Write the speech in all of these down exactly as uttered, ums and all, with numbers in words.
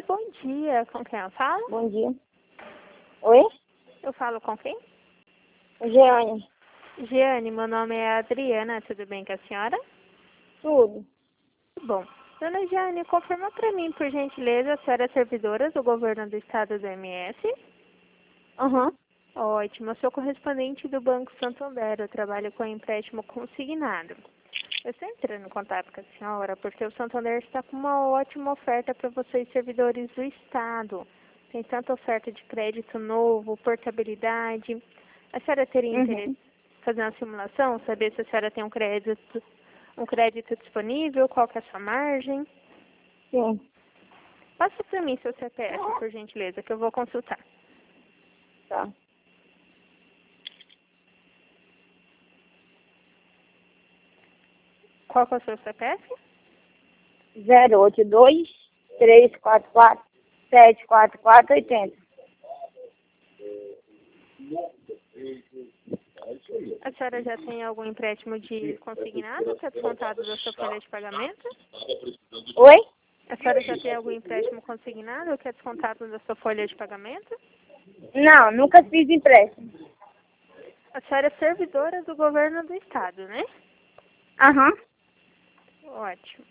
Oi, bom dia. Com quem eu falo? Bom dia. Oi? Eu falo com quem? Jeane. Giane, meu nome é Adriana. Tudo bem com a senhora? Tudo. Bom, dona Giane, confirma para mim, por gentileza, a senhora é servidora do governo do estado do M S? Aham. Uhum. Ótimo. Eu sou correspondente do Banco Santander. Eu trabalho com empréstimo consignado. Eu estou entrando em contato com a senhora porque o Santander está com uma ótima oferta para vocês, servidores do Estado. Tem tanta oferta de crédito novo, portabilidade. A senhora teria interesse Uhum. em fazer uma simulação, saber se a senhora tem um crédito, um crédito disponível, qual que é a sua margem? Sim. Passa para mim seu C P F, por gentileza, que eu vou consultar. Tá. Qual que é o seu C P F? zero oito dois, três quatro quatro, sete quatro quatro oito zero. A senhora já tem algum empréstimo de consignado que é descontado da sua folha de pagamento? Oi? A senhora já tem algum empréstimo consignado que é descontado da sua folha de pagamento? Não, nunca fiz empréstimo. A senhora é servidora do governo do estado, né? Aham. Ótimo.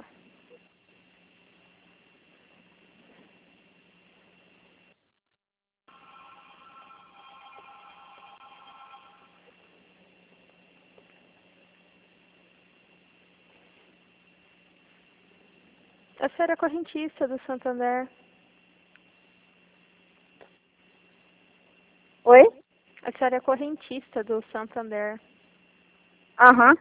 A senhora é correntista do Santander. Oi? A senhora é correntista do Santander. Aham.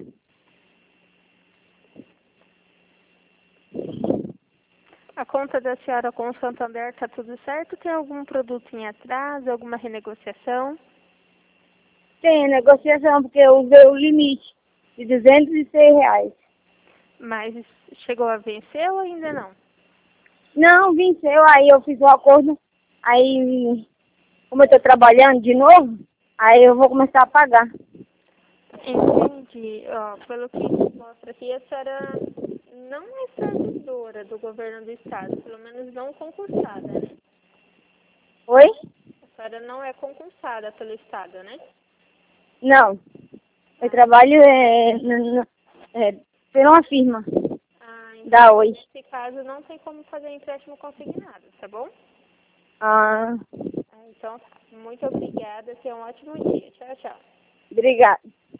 A conta da senhora com o Santander está tudo certo? Tem algum produto em atraso, alguma renegociação? Tem negociação porque eu usei o limite de duzentos e seis reais. Mas chegou a vencer ou ainda não? Não, venceu, aí eu fiz o acordo, aí como eu tô trabalhando de novo, aí eu vou começar a pagar. Entendi. Ó, pelo que mostra aqui, a senhora não é servidora do governo do estado, pelo menos não concursada, né? Oi? A senhora não é concursada pelo estado, né? Não. Eu trabalho é, na- na- é, por uma firma Ah, da então, Oi. nesse caso, não tem como fazer empréstimo consignado, tá bom? Ah, Ah, então, tá. Muito obrigada. Tenha um ótimo dia. Tchau, tchau. obrigada.